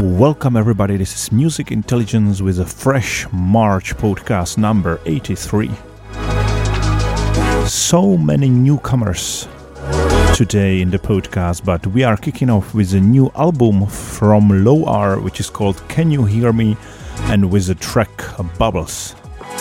Welcome everybody, this is Music Intelligence with a fresh March podcast number 83. So many newcomers today in the podcast, but we are kicking off with a new album from Low R, which is called Can You Hear Me, and with the track Bubbles.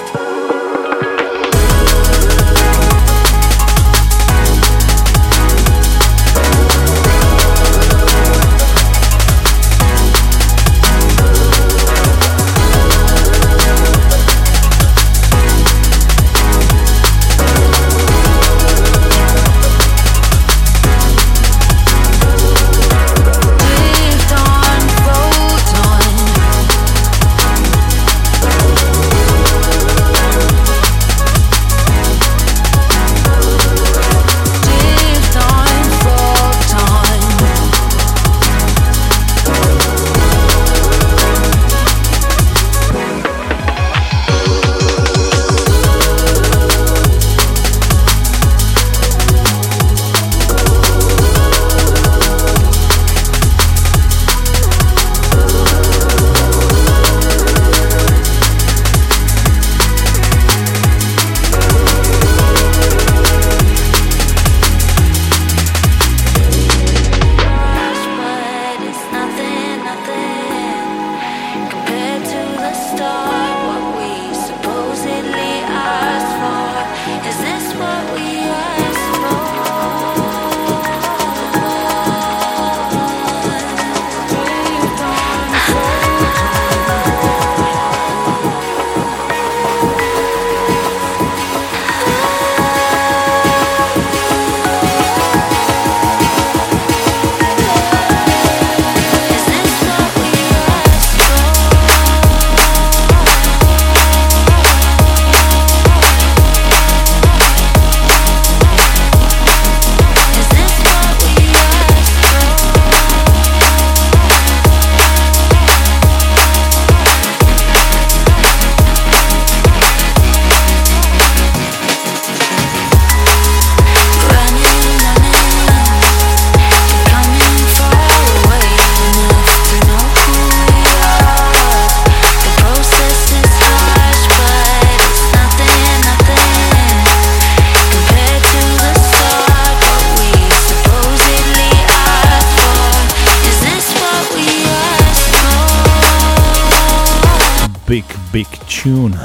Big tune.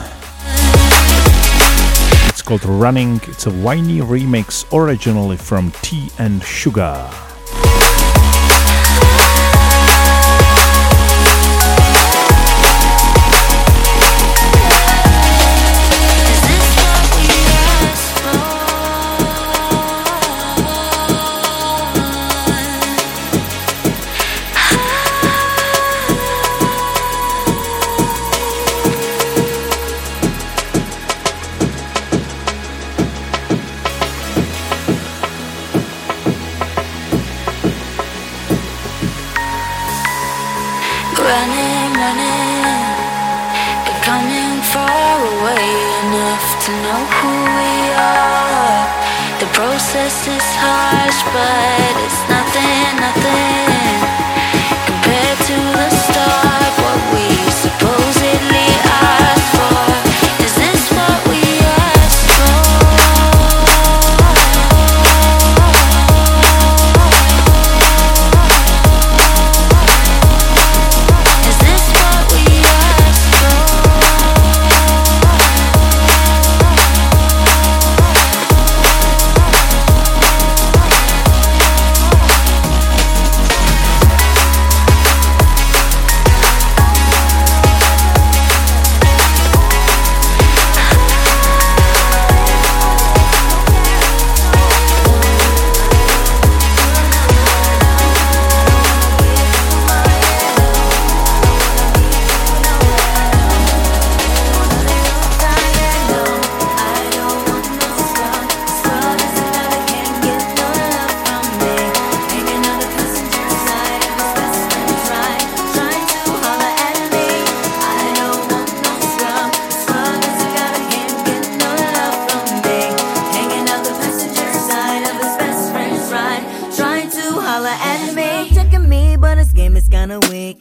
It's called Running. It's a whiny remix originally from Tea and Sugar.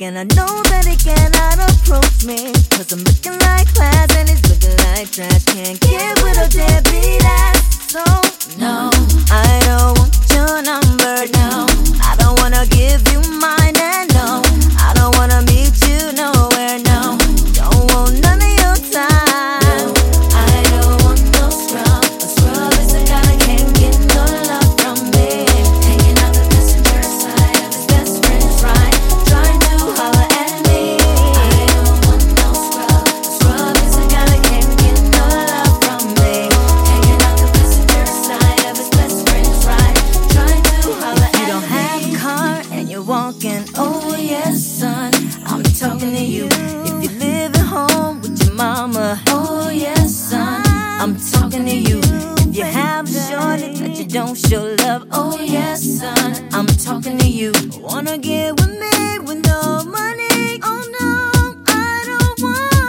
and I know that he cannot approach me. Cause I'm looking like class and he's looking like trash. Can't get with a deadbeat ass. So, no, I don't want your number, no. I don't wanna give you mine, and no, I don't wanna meet you nowhere, no. Don't want none of your time. I don't want no scrub. A scrub is the guy that can't get no love from me. Hanging out the passenger side of his best friend's ride, trying to holler at me. I don't want no scrub. A scrub is the guy that can't get no love from me. Hanging out the passenger side of his best friend's ride, trying to holler at me. If you don't have a car and you're walking, oh yes son, I'm talking to you. If you live at home with your mama, oh yes son, I'm talking to you. If you have a shorty that you don't show love, oh yes son, I'm talking to you. Wanna get with me with no money? Oh no, I don't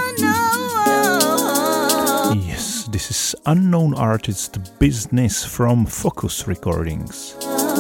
want no. Yes, this is unknown artist Business from Focus Recordings.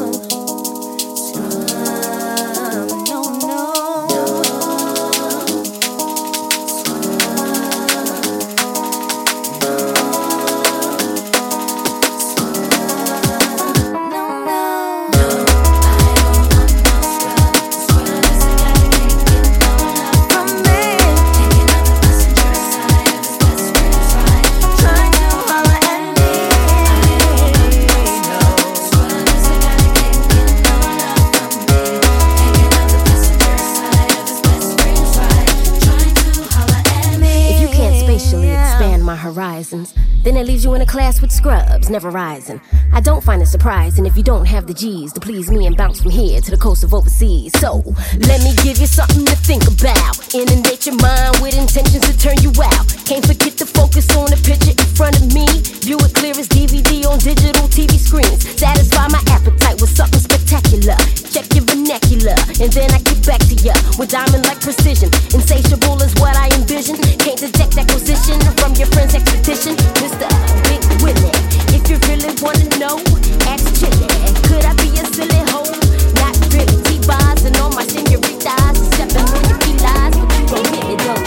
Then it leaves you in a class with scrubs, never rising. I don't find it surprising if you don't have the G's to please me and bounce from here to the coast of overseas. So, let me give you something to think about. Inundate your mind with intentions to turn you out. Can't forget to focus on the picture in front of me. View it clear as DVD on digital TV screens. Satisfy my appetite with something spectacular. Check your vernacular, and then I get back to ya with diamond-like precision. Insatiable is what I envision. Can't detect acquisition from your friend's expedition. Mr. Big Willie, if you really wanna know, ask Chili. Could I be a silly hoe? Not really. T-bars and all my senoritas, stepping on your felines, but you gon' hit me though.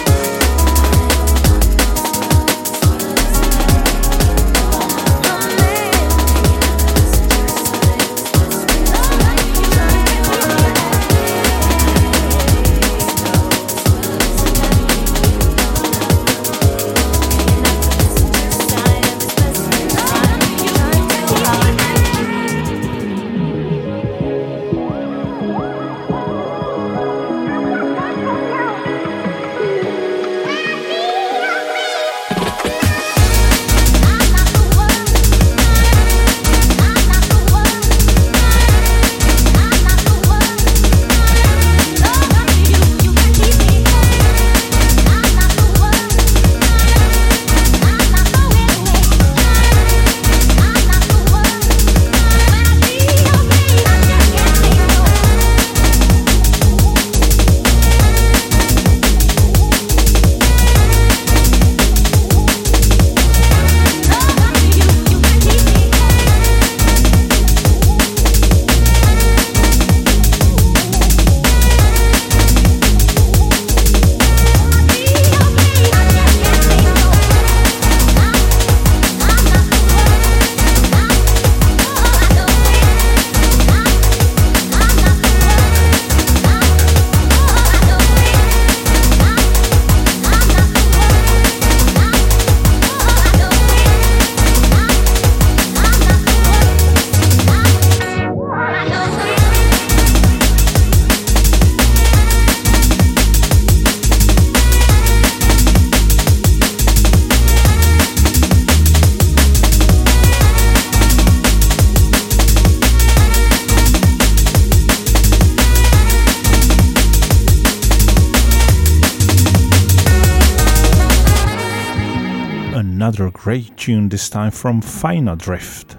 Another great tune, this time from Fine Adrift.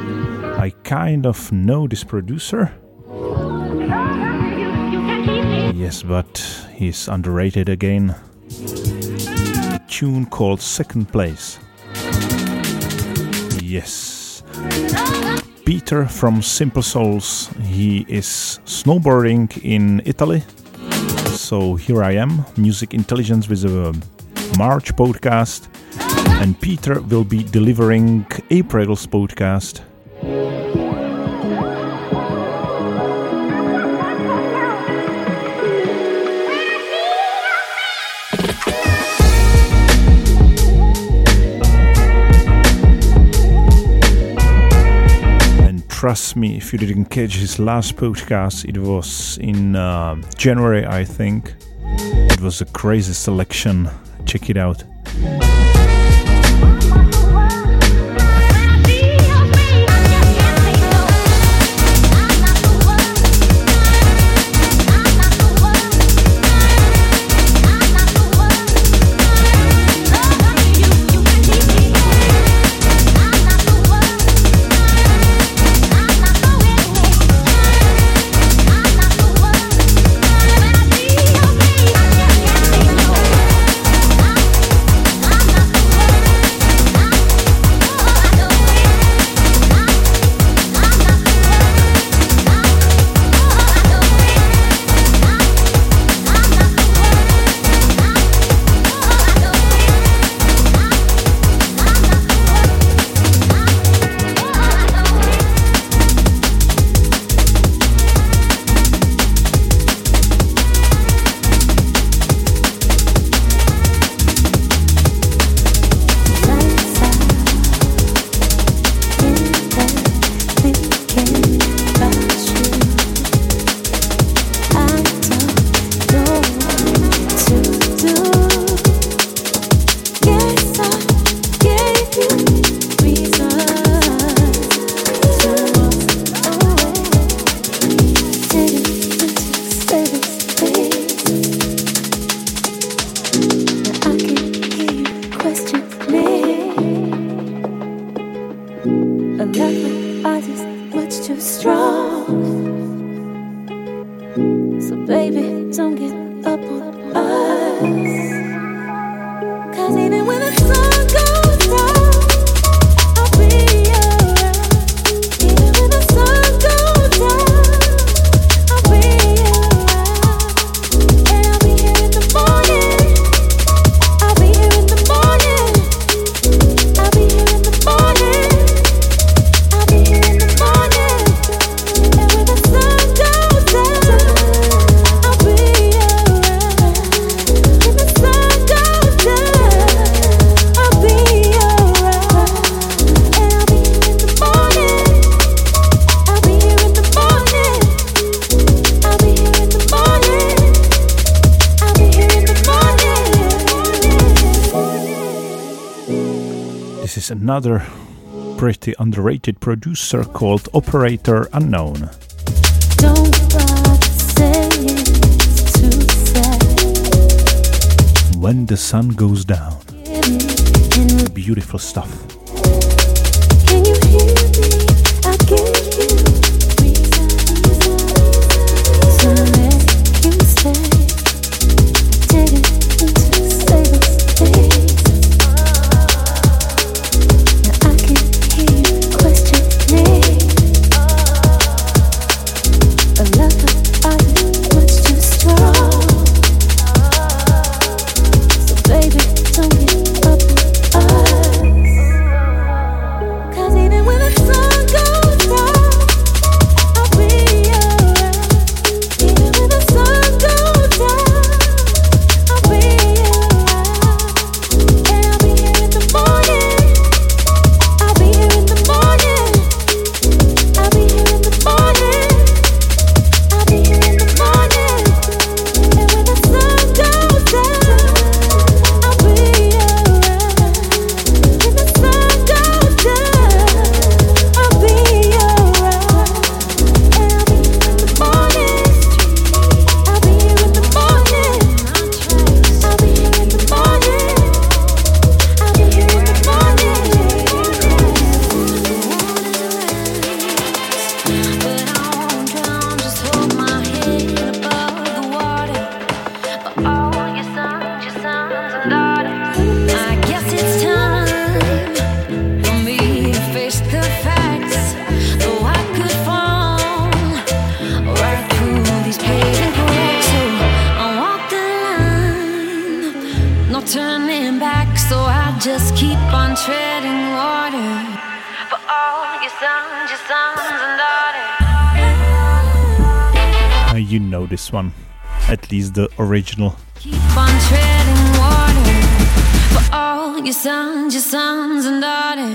I kind of know this producer. Yes, but he's underrated again. A tune called Second Place. Yes. Peter from Simple Souls. He is snowboarding in Italy. So here I am, Music Intelligence with a March podcast, and Peter will be delivering April's podcast. Trust me, if you didn't catch his last podcast, it was in January, I think. It was a crazy selection. Check it out. Another pretty underrated producer called Operator Unknown. Don't say it's too sad. When the sun goes down. Beautiful stuff. Can you hear me? I give you reasons to make you stay. I didn't say those things. Even turning back, so I just keep on treading water for all your sons and daughters. You know this one, at least the original. Keep on treading water for all your sons and daughters.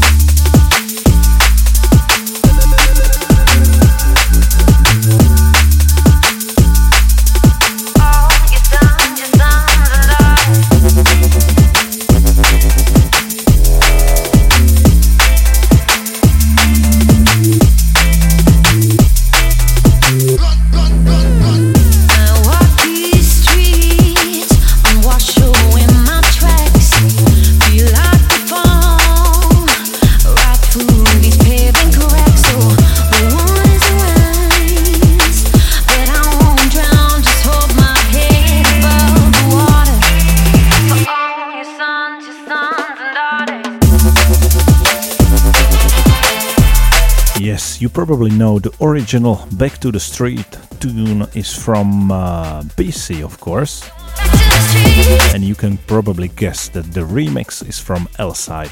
You probably know the original Back to the Street tune is from BC, of course. And you can probably guess that the remix is from L-Side.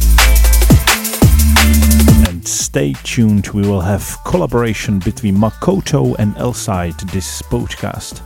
And stay tuned, we will have collaboration between Makoto and L-Side this podcast.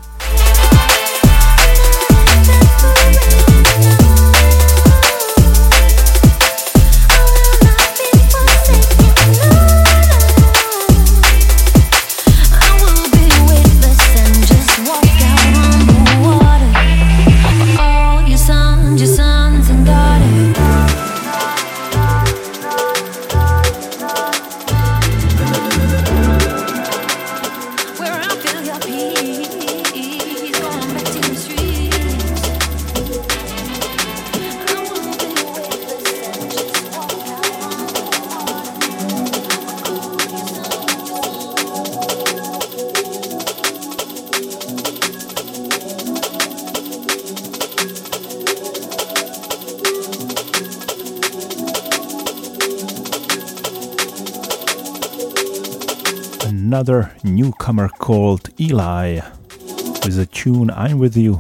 Another newcomer called Eli with a tune I'm With You.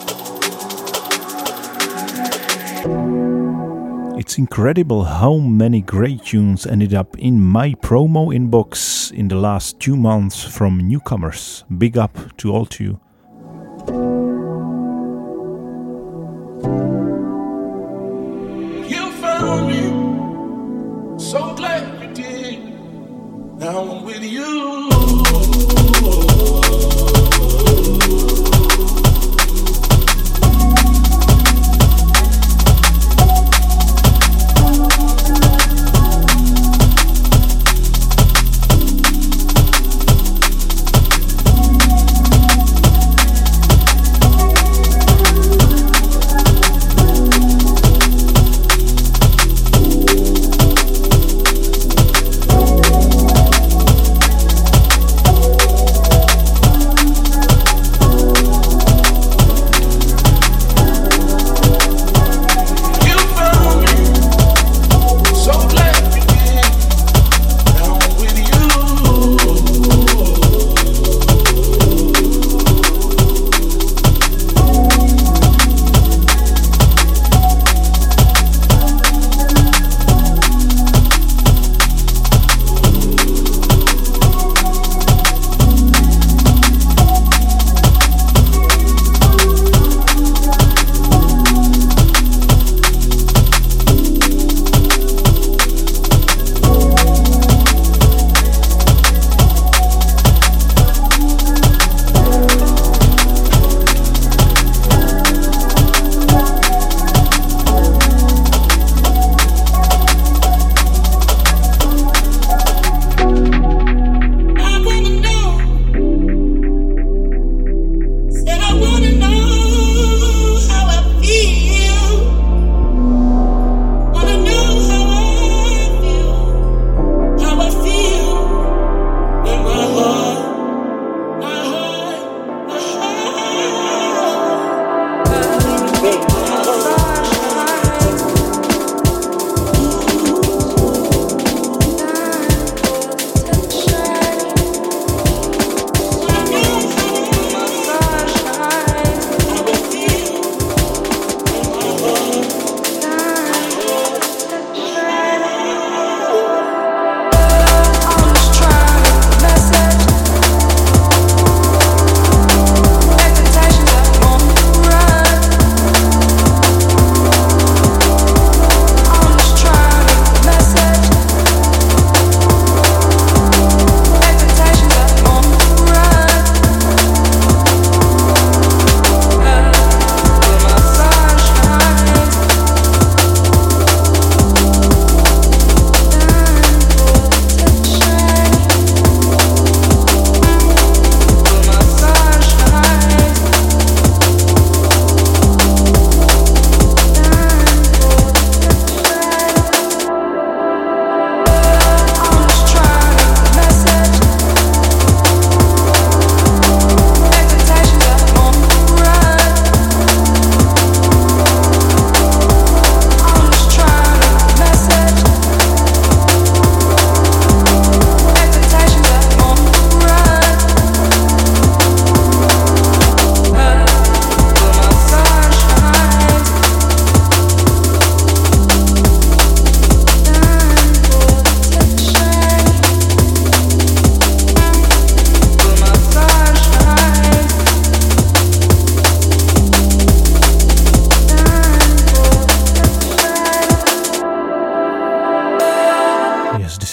It's incredible how many great tunes ended up in my promo inbox in the last 2 months from newcomers. Big up to all to you. You found me, so glad you did. Now I'm with you.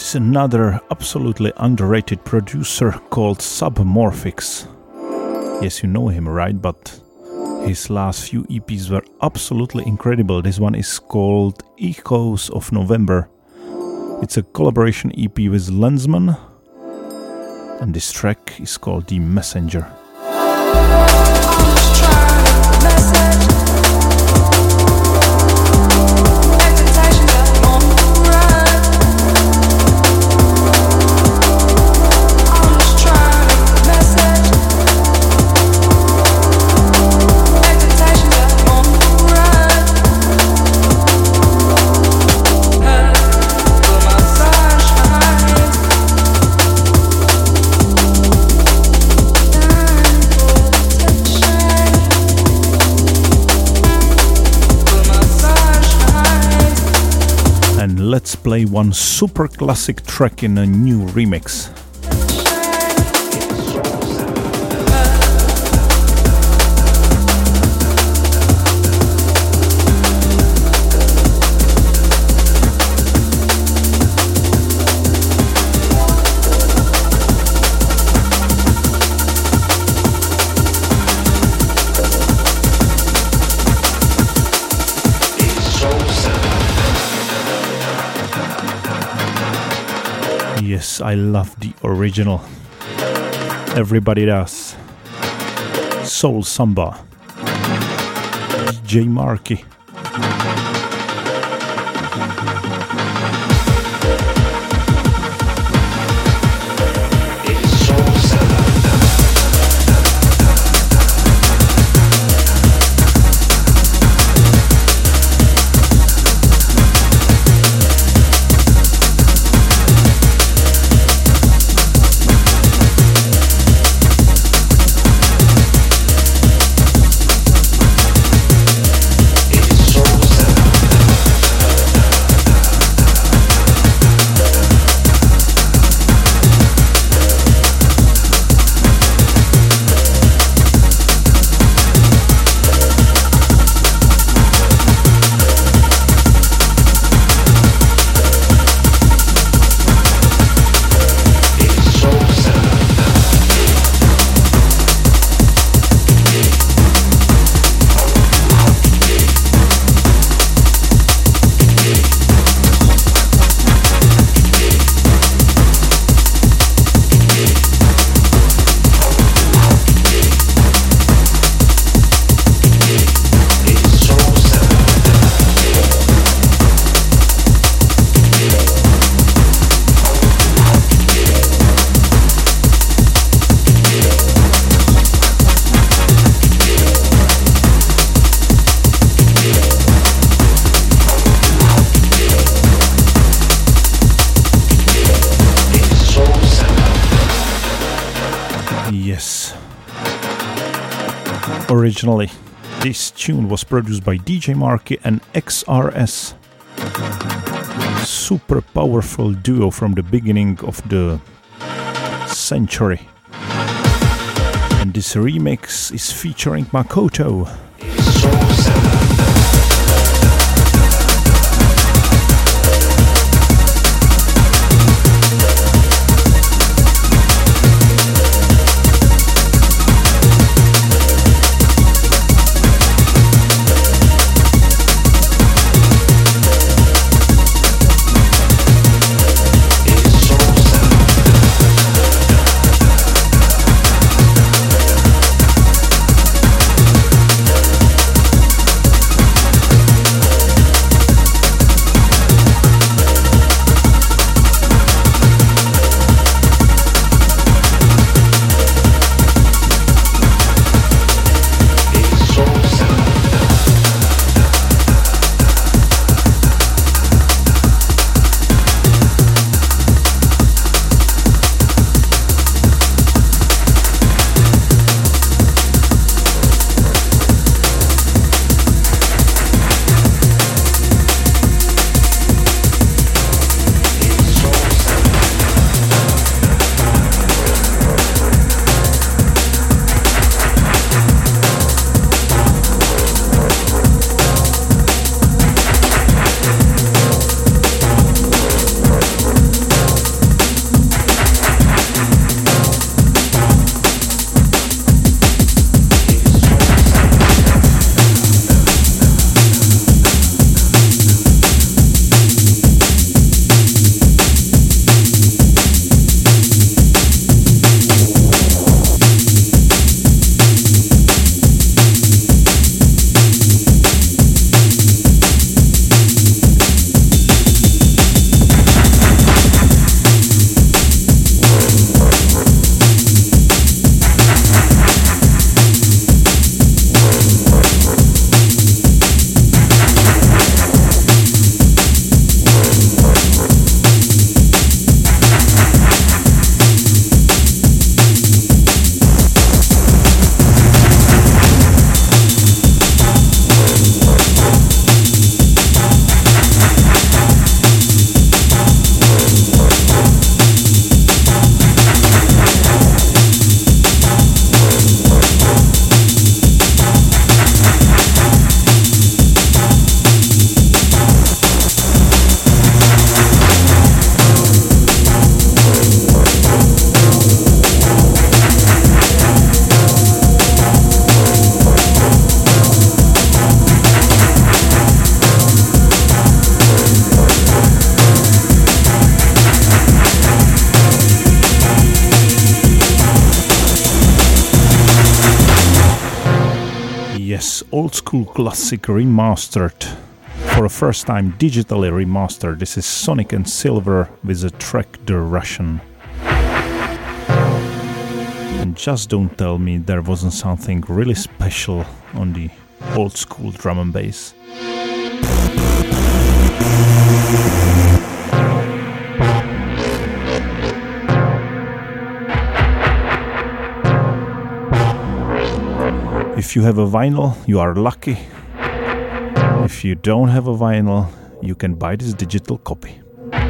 is another absolutely underrated producer called Submorphix. Yes, you know him, right? But his last few EPs were absolutely incredible. This one is called Echoes of November. It's a collaboration EP with Lensman, and this track is called The Messenger. Let's play one super classic track in a new remix. Yes, I love the original. Everybody does. Soul Samba. DJ Marky. Originally, this tune was produced by DJ Marky and XRS. Super powerful duo from the beginning of the century. And this remix is featuring Makoto. old school classic remastered. For the first time digitally remastered. This is Sonic and Silver with the track The Russian. And just don't tell me there wasn't something really special on the old school drum and bass. If you have a vinyl, you are lucky. If you don't have a vinyl, you can buy this digital copy.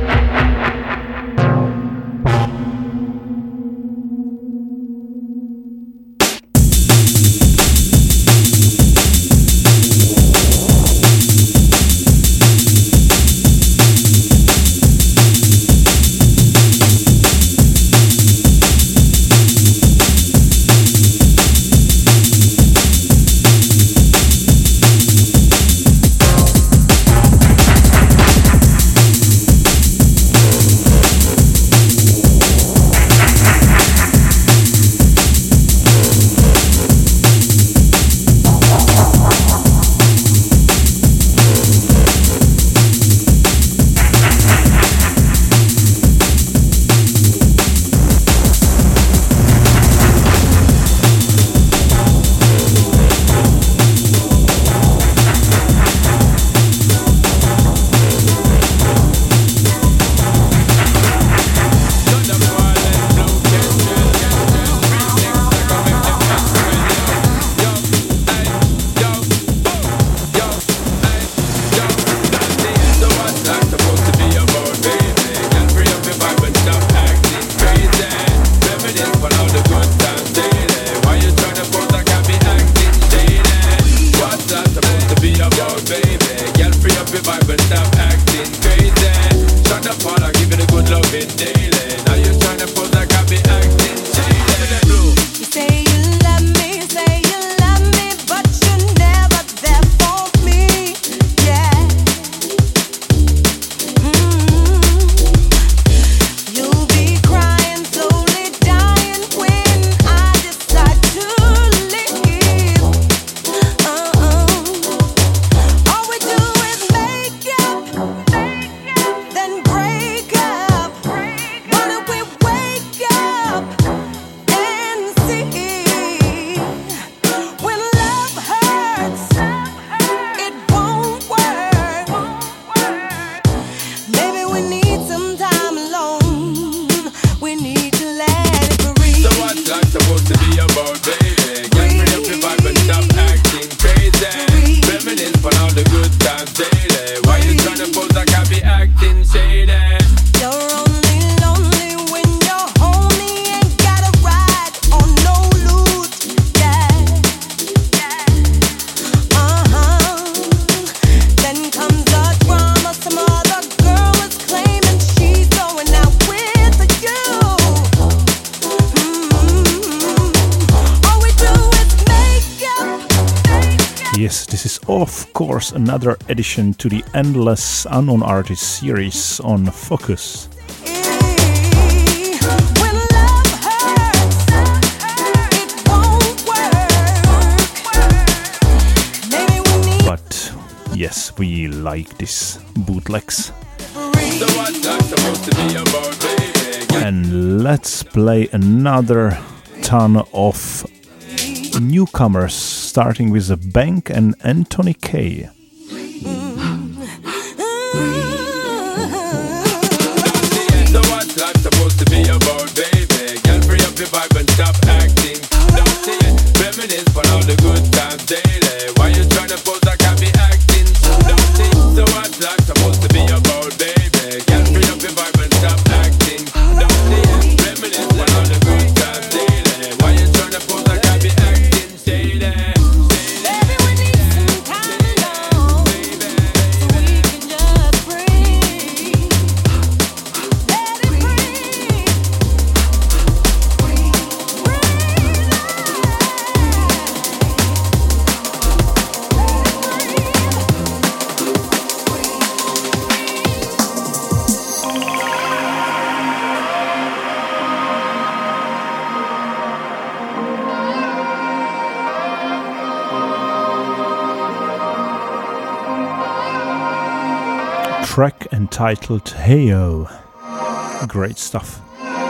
Of course, another addition to the Endless Unknown Artists series on Focus. But yes, we like these bootlegs. And let's play another ton of newcomers, starting with The Bank and Anthony K. So what's life supposed to be about, baby? Girl, free up your vibe and stop acting. Don't it? Reminisce on all the good times daily. Why you trying to pose like I be acting? Don't it? So what's life supposed to be about, baby? Girl, free up your vibe and stop acting. Don't it? Reminisce on all the good times daily. Why you trying to pose like I be acting? Baby, we need some time alone. track entitled Heyo. Great stuff.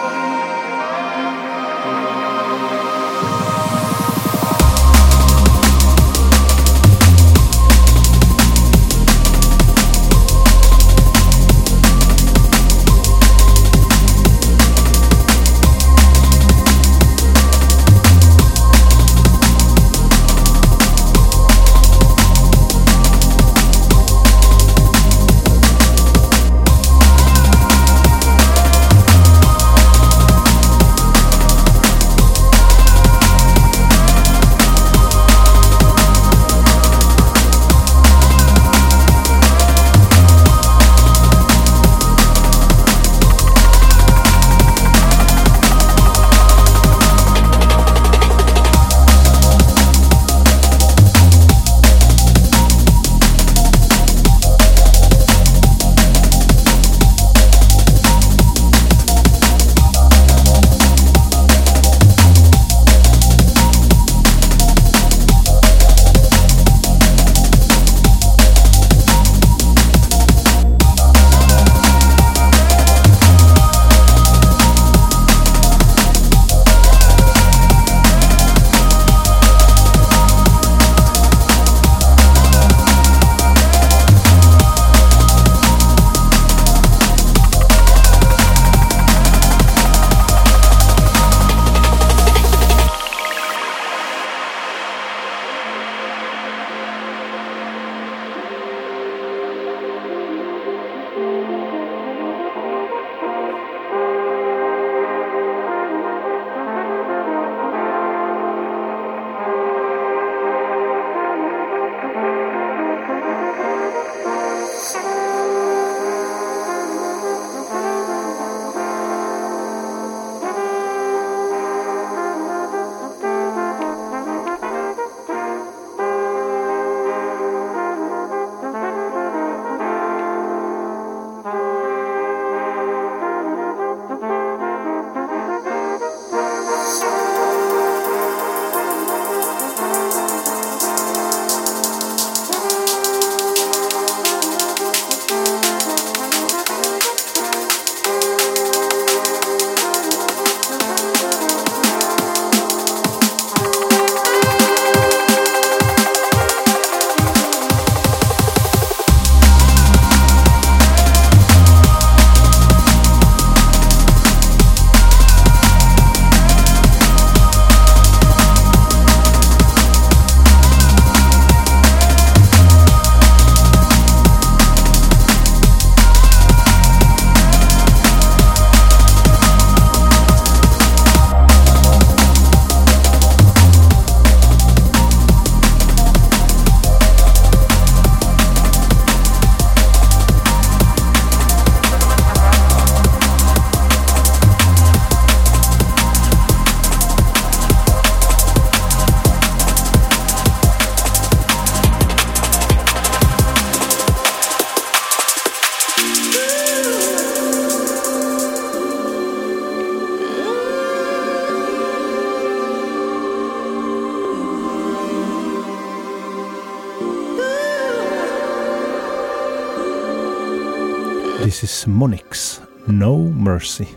This is Monix, No Mercy.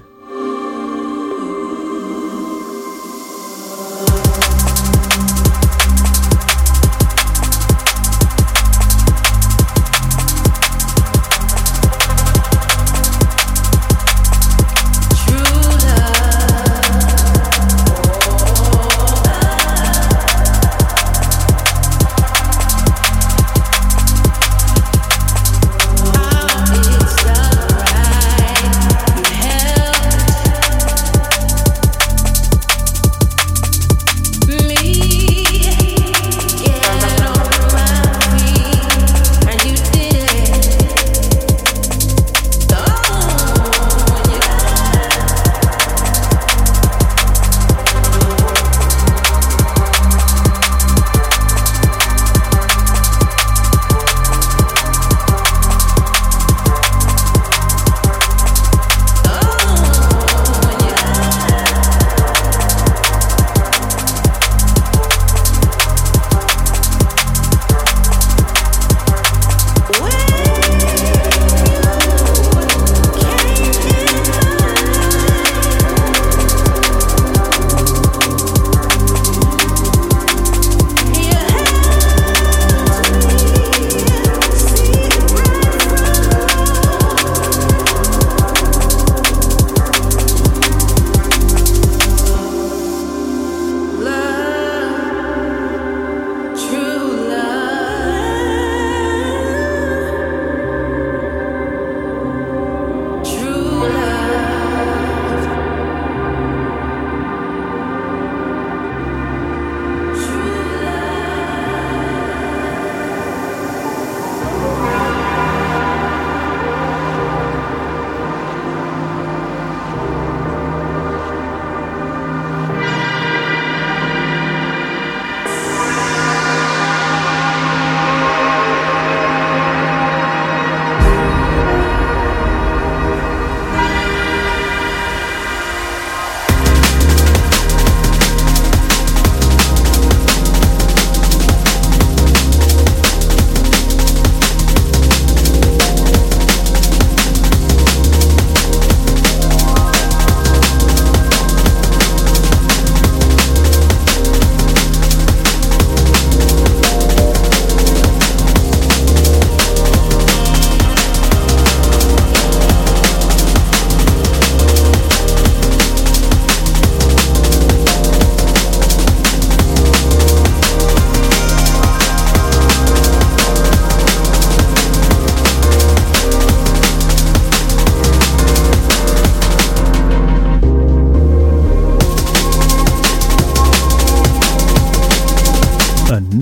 Help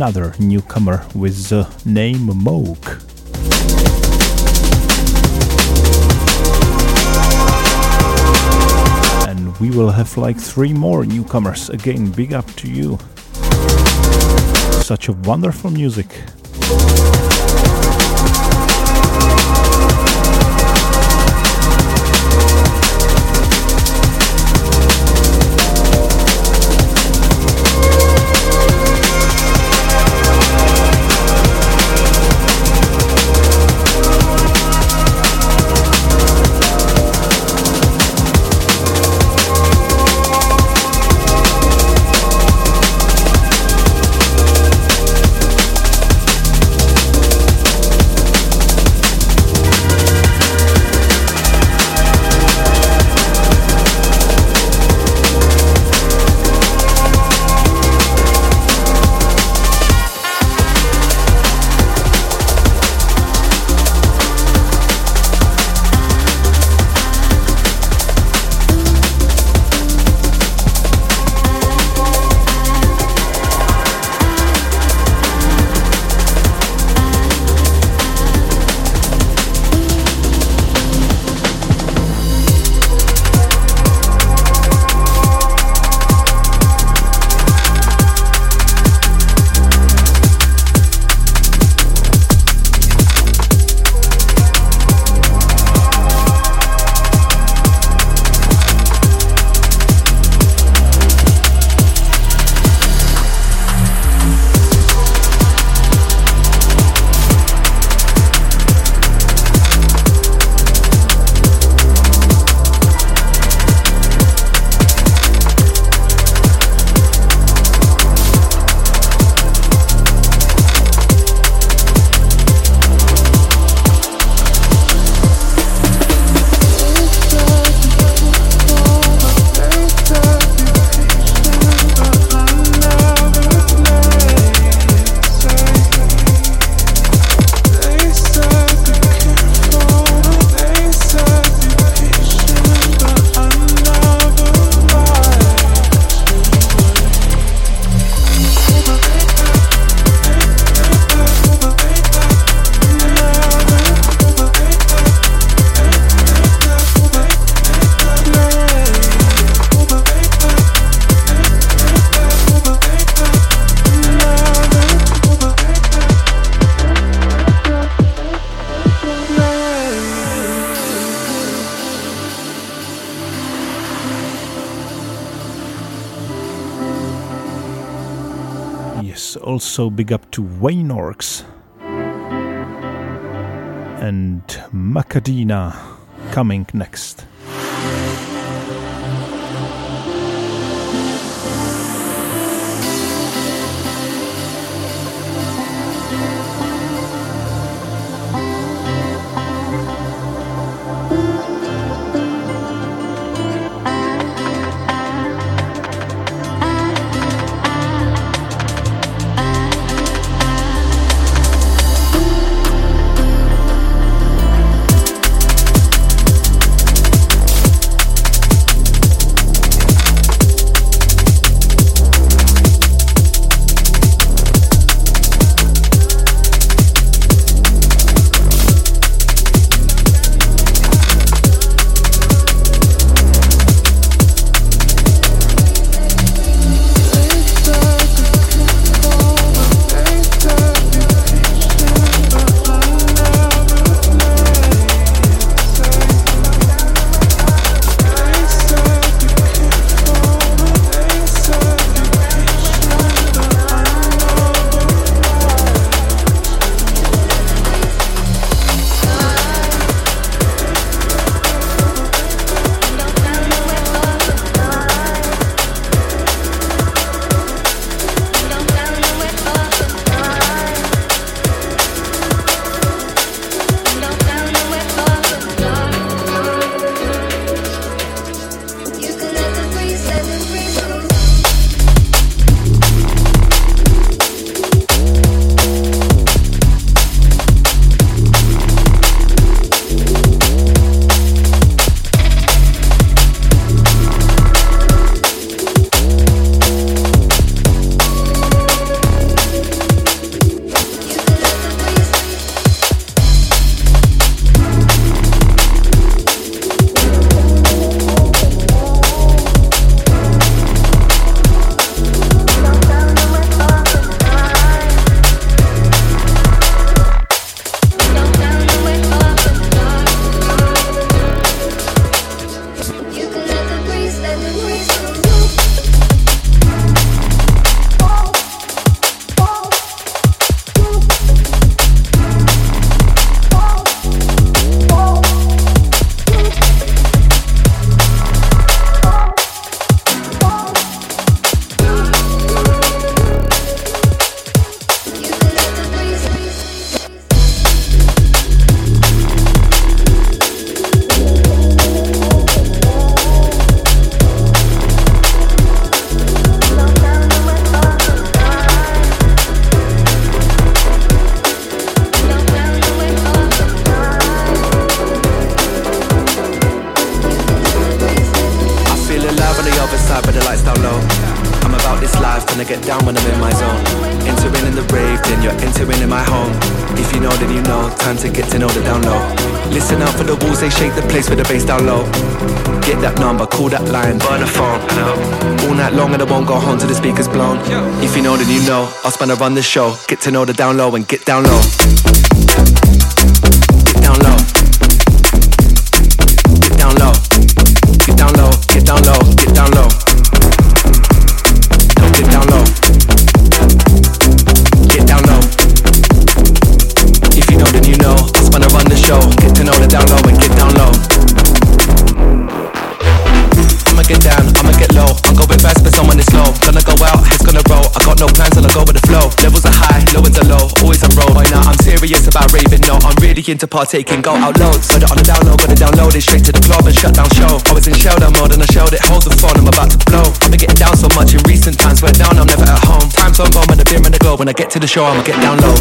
another newcomer with the name Moog. And we will have like 3 more newcomers. Again, big up to you. Such a wonderful music. Also big up to Wayne Orks and Macadina coming next. get down when I'm in my zone. Entering in the rave, then you're entering in my home. If you know, then you know, time to get to know the down low. Listen out for the walls, they shake the place with the bass down low. Get that number, call that line, burn the phone. All night long and I won't go home till the speaker's blown. If you know, then you know, I'll spend a run the show. Get to know the down low and get down low. Get down low. Get down low. Get down low, get down low, get down low. Don't get down low. Get down low. If you know, then you know, I'll spend a run the show. Get to know the down low and get down low. I'ma get down, I'ma get low. I'm going fast but someone is slow. Gonna go out, head's gonna roll. I got no plans and I go with the flow. Levels are high, low ends are low, always on roll. Right now I'm serious about raving, no, I'm really into partaking. Go out loads, put it on the down low. Gotta download it straight to the club and shut down show. I was in shelter mode and I shelled it. Hold the phone, I'm about to blow. I've been getting down so much in recent times. Where down, I'm never at home. Time's on gone when the beer in the globe. When I get to the show, I'ma get down low.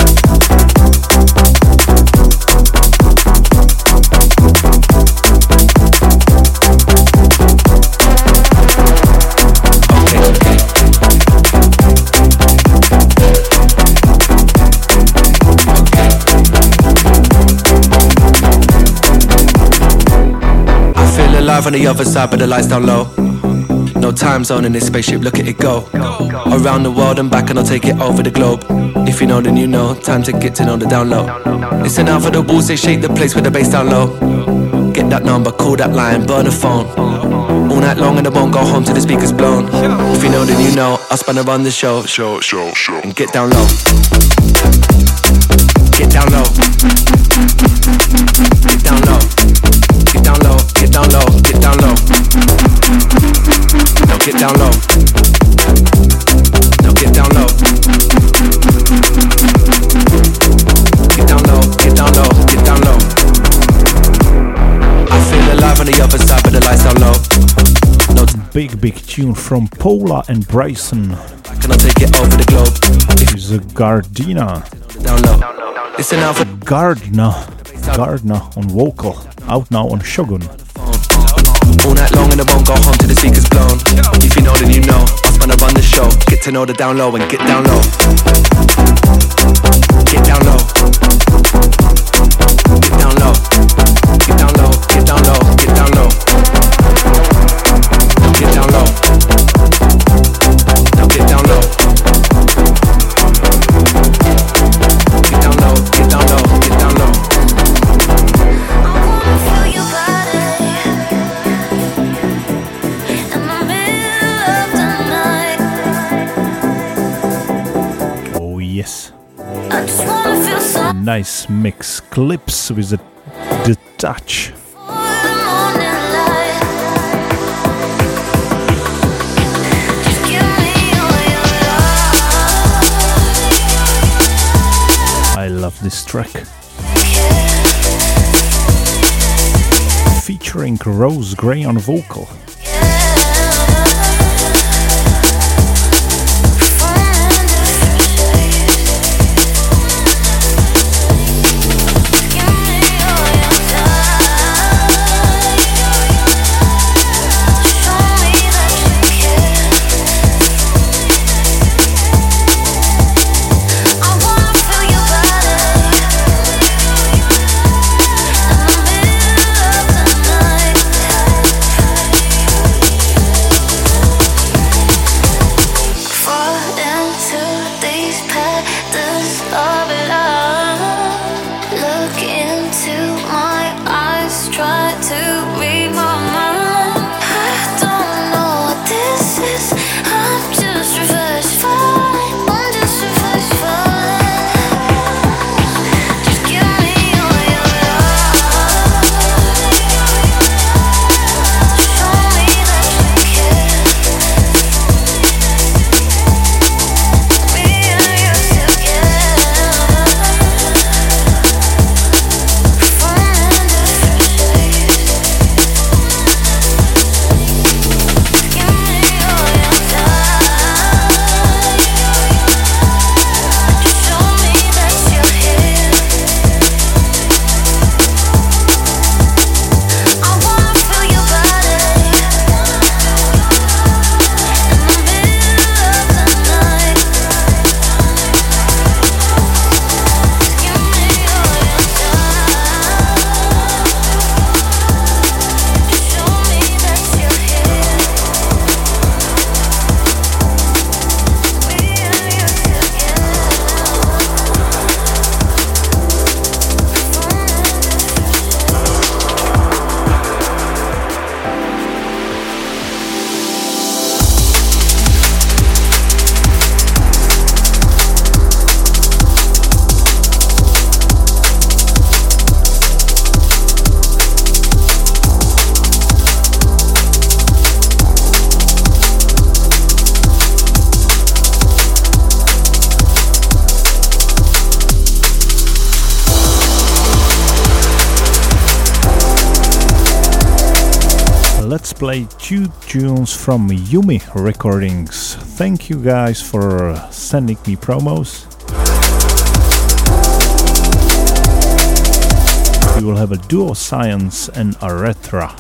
On the other side, but the lights down low. No time zone in this spaceship, look at it go. Around the world and back and I'll take it over the globe. If you know, then you know, time to get to know the down low. Listen out for the walls, they shake the place with the bass down low. Get that number, call that line, burn the phone. All night long and I won't go home till the speaker's blown. If you know, then you know, I'll spend around the show. And get down low. Get down low. Get down low. Get down low, get down low, get down low. Now get down low. Now get down low. Get down low, get down low, get down low. I feel alive on the other side, but the lights are low. No big tune from Paula and Bryson. Can I take it over the globe? It's a Gardena. Down low. Listen out for Gardner on vocal. Out now on Shogun. All night long and I won't go home till the speaker's blown. If you know, then you know, I'll spend a run the show. Get to know the down low and get down low. Get down low. Get down low. Get down low. Get down low. Get down low. Get down low. Now get down low. Get down low. Get down low. Get down low. Yes. Nice mix. Clips with the touch. I love this track. Featuring Rose Gray on vocal. let's play 2 tunes from Yumi Recordings. Thank you guys for sending me promos. We will have a duo Science and Arethra.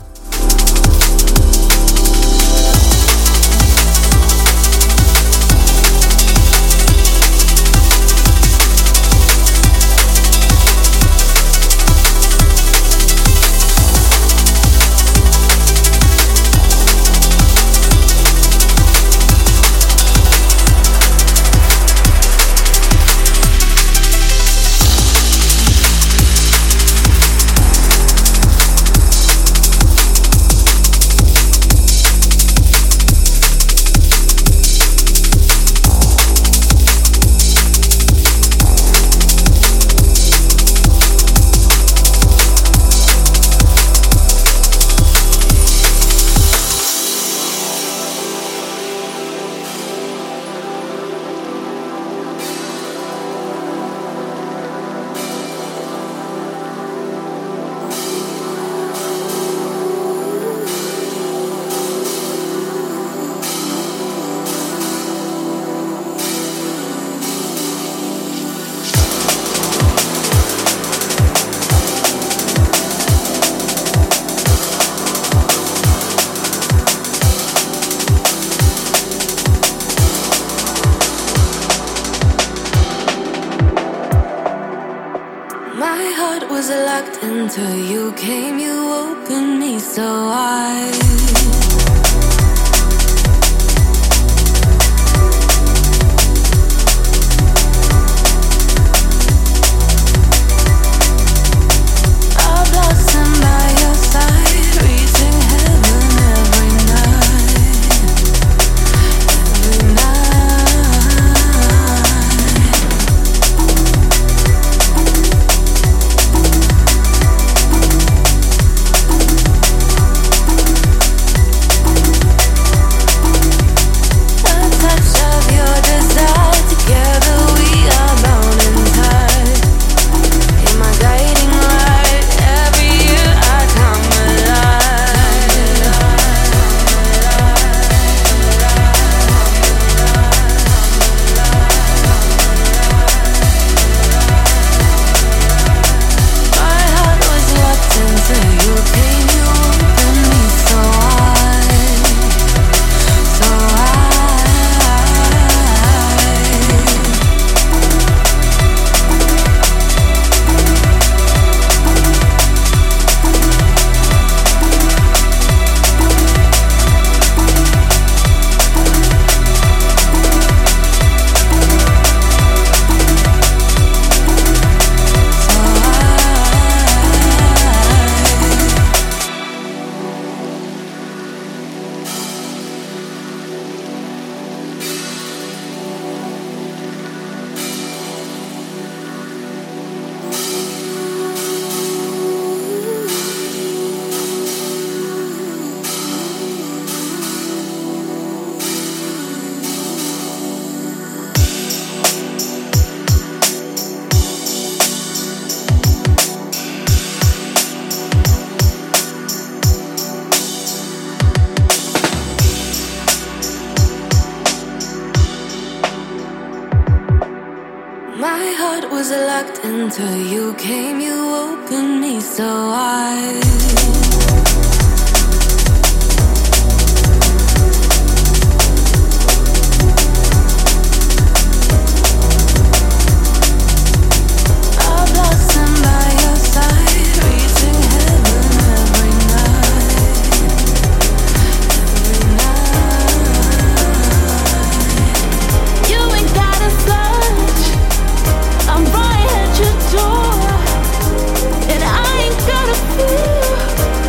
Until you came, you opened me so wide. Until you came, you opened me so wide. And I ain't gotta feel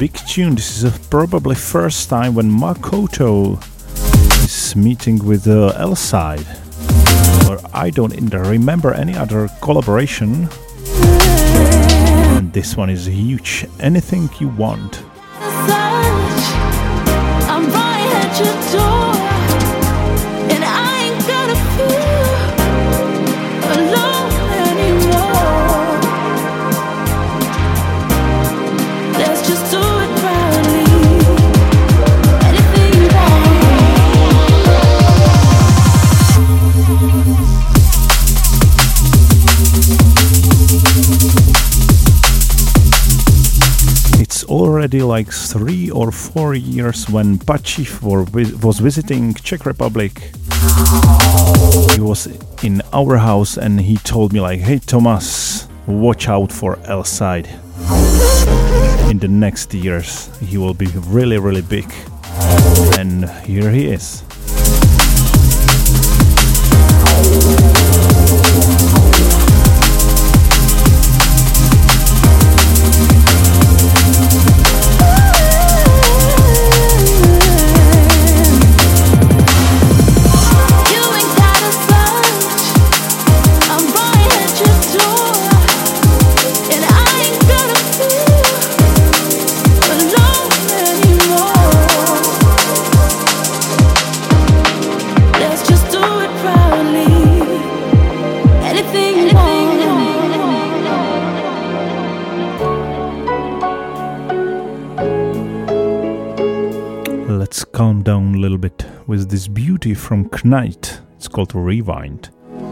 big tune. This is probably first time when Makoto is meeting with L-Side. Or I don't remember any other collaboration. And this one is huge. Anything You Want. I'm right at your door, and I ain't gotta feel alone anymore. Let's just do it proudly. Anything you It's already like 3 or 4 years when Pachif was visiting Czech Republic. He was in our house and he told me like, hey Thomas, watch out for L-Side. In the next years he will be really, really big. And here he is. Let's calm down a little bit with this beauty from Knight. It's called Rewind.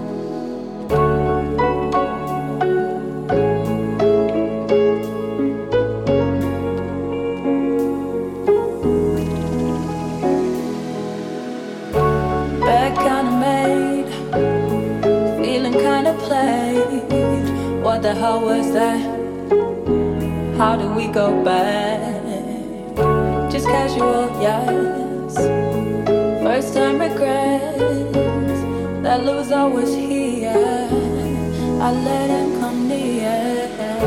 back kinda made, feeling kinda played. What the hell was that? How did we go back? Just casual, yes. First time regrets. That loser was here. I let him come near.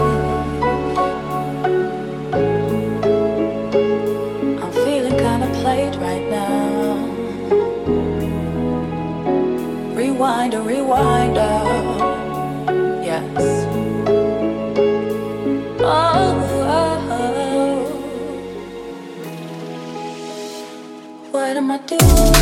I'm feeling kinda played right now. Rewinder, rewinder. Yes. Oh. What am I doing?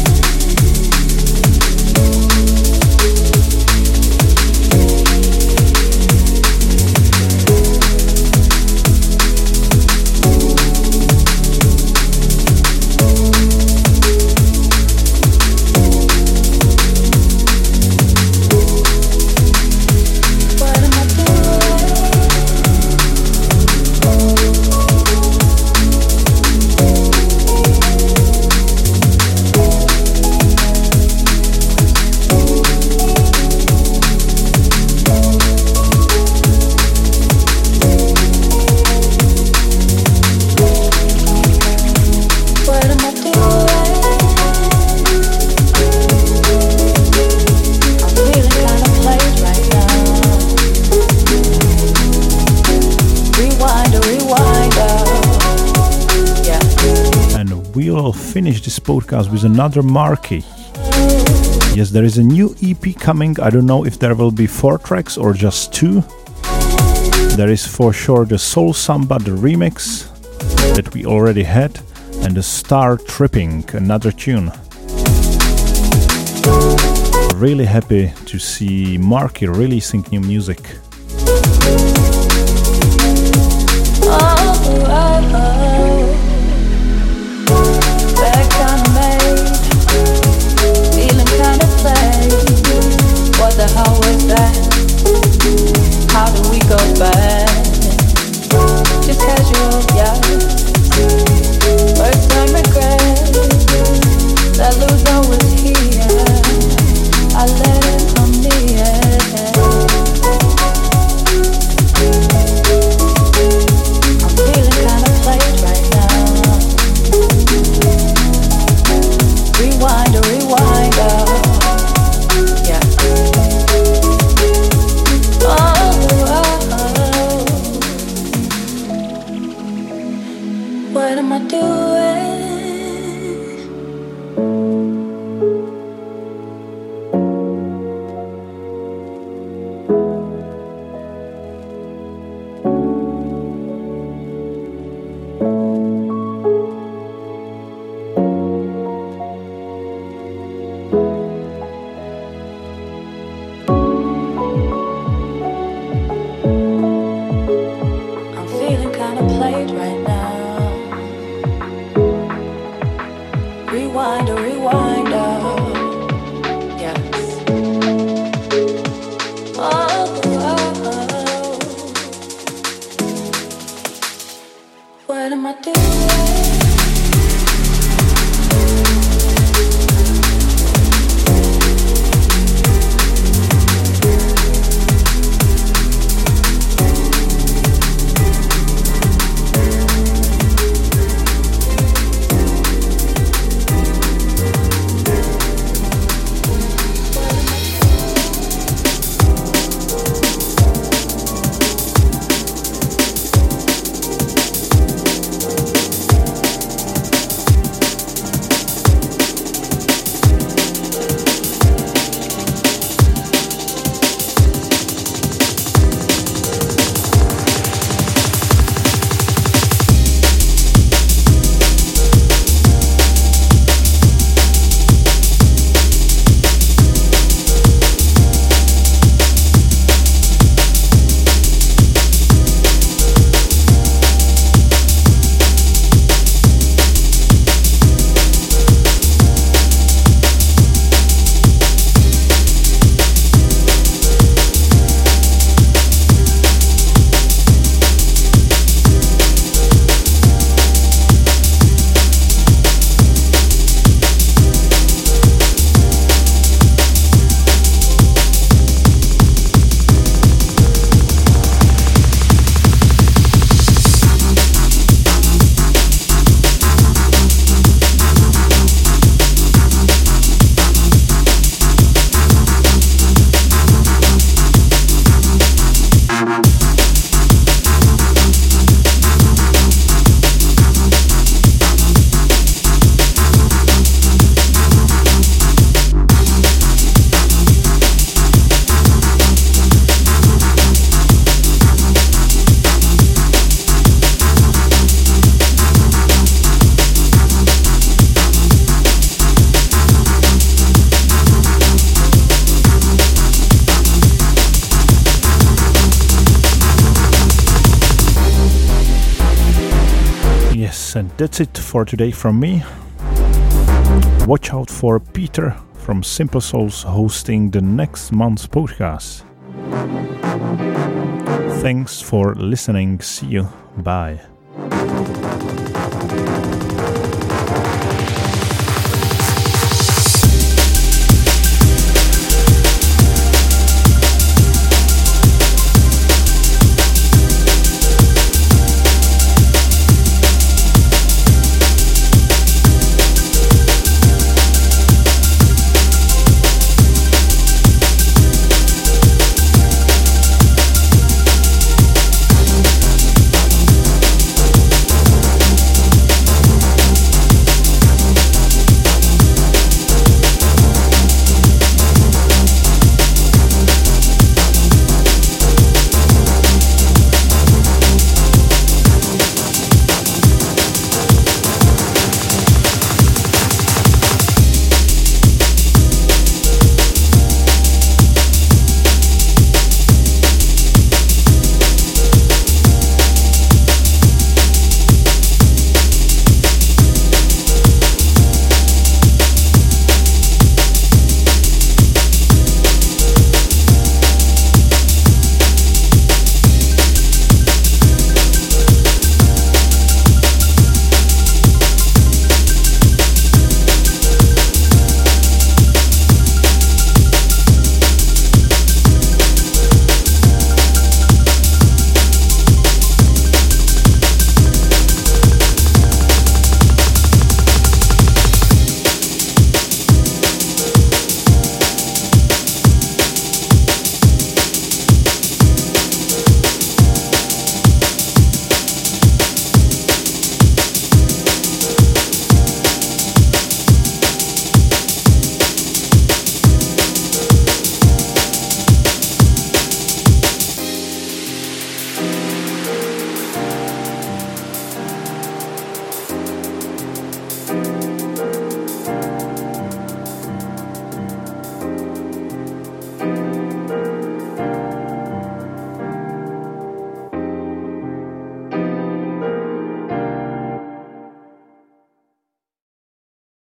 Finish this podcast with another marquee. Yes, there is a new EP coming. I don't know if there will be 4 tracks or just 2. There is for sure the Soul Samba, the remix that we already had, and the Star Tripping, another tune. Really happy to see Marky releasing new music. What the hell was that? How do we go back? Just casual, yeah. First time regret. That loser was here. I let him come near. I'm feeling kinda played right now. Rewinder, rewinder. And that's it for today from me. Watch out for Peter from Simple Souls hosting the next month's podcast. Thanks for listening. See you. Bye.